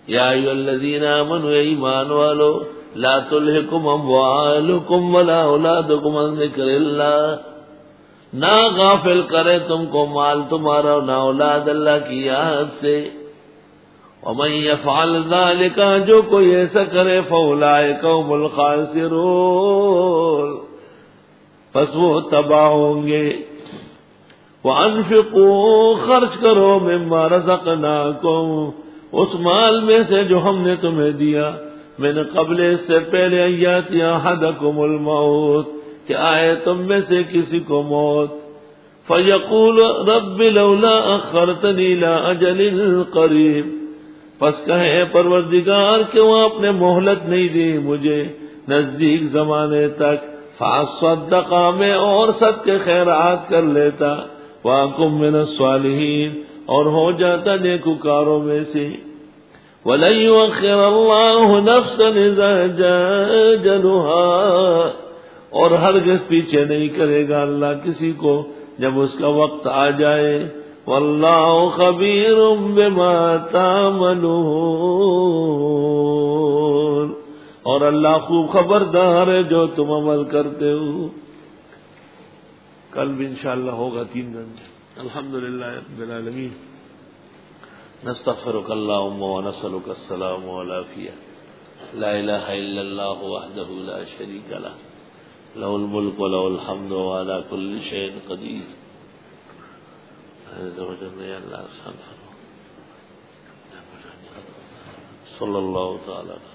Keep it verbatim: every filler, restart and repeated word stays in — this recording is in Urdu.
یا ایھا الذین آمنوا ایمان والو لا تلہکم اموالکم ولا اولادکم عن ذکر اللہ، نہ غافل کرے تم کو مال تمہارا نہ اولاد اللہ کی یاد سے. ومن یفعل ذلک، جو کوئی ایسا کرے فاولئک هم الخاسرون، پس وہ تباہ ہوں گے. وانفقوا، خرچ کرو مما رزقناکم، اس مال میں سے جو ہم نے تمہیں دیا، من قبل، اس سے پہلے ایاتی احدکم الموت، کہ آئے تم میں سے کسی کو موت. فیقول رب لولا اخرتنی الى اجل قریب، پس کہے پروردگار کہ وہ آپ نے مہلت نہیں دی مجھے نزدیک زمانے تک، فاصدق، میں اور صدقے خیرات کر لیتا، واکم من الصالحین، اور ہو جاتا نیکوکاروں میں سے. وَلَن يُؤَخِّرَ اللَّهُ نَفْسًا إِذَا جَاءَ أَجَلُهَا، اور ہرگز پیچھے نہیں کرے گا اللہ کسی کو جب اس کا وقت آ جائے. وَاللَّهُ خَبِيرٌ بِمَا تَعْمَلُونَ، اور اللہ خوب خبردار ہے جو تم عمل کرتے ہو. کل بھی انشاءاللہ ہوگا تین گھنٹے. الحمدللہ رب العالمین. نستغفرک اللہم ونسألک السلام والعافیہ. لا الہ الا اللہ وحدہ لا شریک لہ، لہ الملک ولہ الحمد وعلی کل شیء قدیر. عز و جل یا اللہ آسان فرما. صلی اللہ تعالی